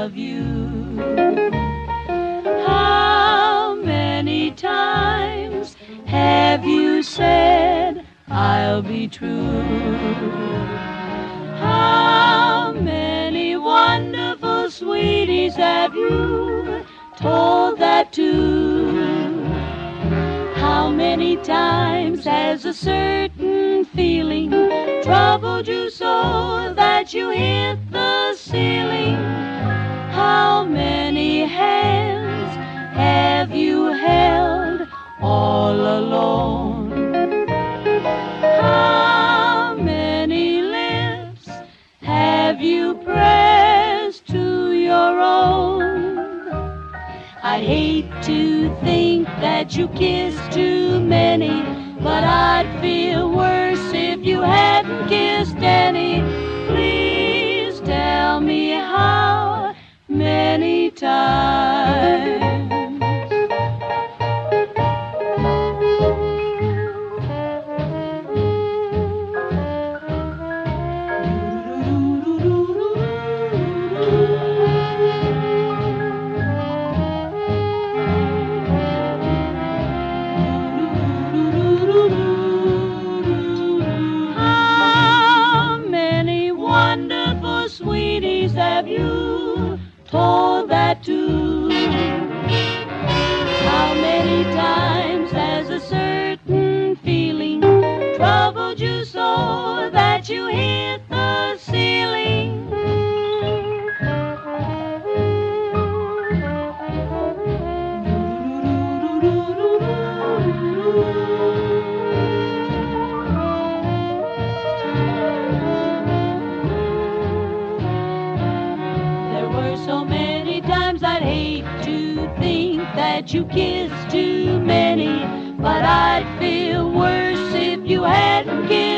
love you. How many times have you said I'll be true? How many wonderful sweeties have you told that to? How many times has a certain feeling troubled you so that you hit the ceiling? How many hands have you held all alone? How many lips have you pressed to your own? I'd hate to think that you kissed too many, but I'd feel worse if you hadn't kissed any. Please tell me how many times. Wonderful sweeties have you told that to? How many times has a certain feeling troubled you so that you hit the ceiling? So many times I'd hate to think that you kissed too many, but I'd feel worse if you hadn't kissed